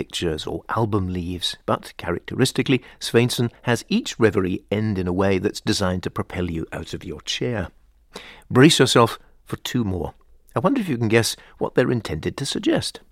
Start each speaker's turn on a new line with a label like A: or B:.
A: pictures or album leaves, but characteristically, Svensson has each reverie end in a way that's designed to propel you out of your chair. Brace yourself for two more. I wonder if you can guess what they're intended to suggest.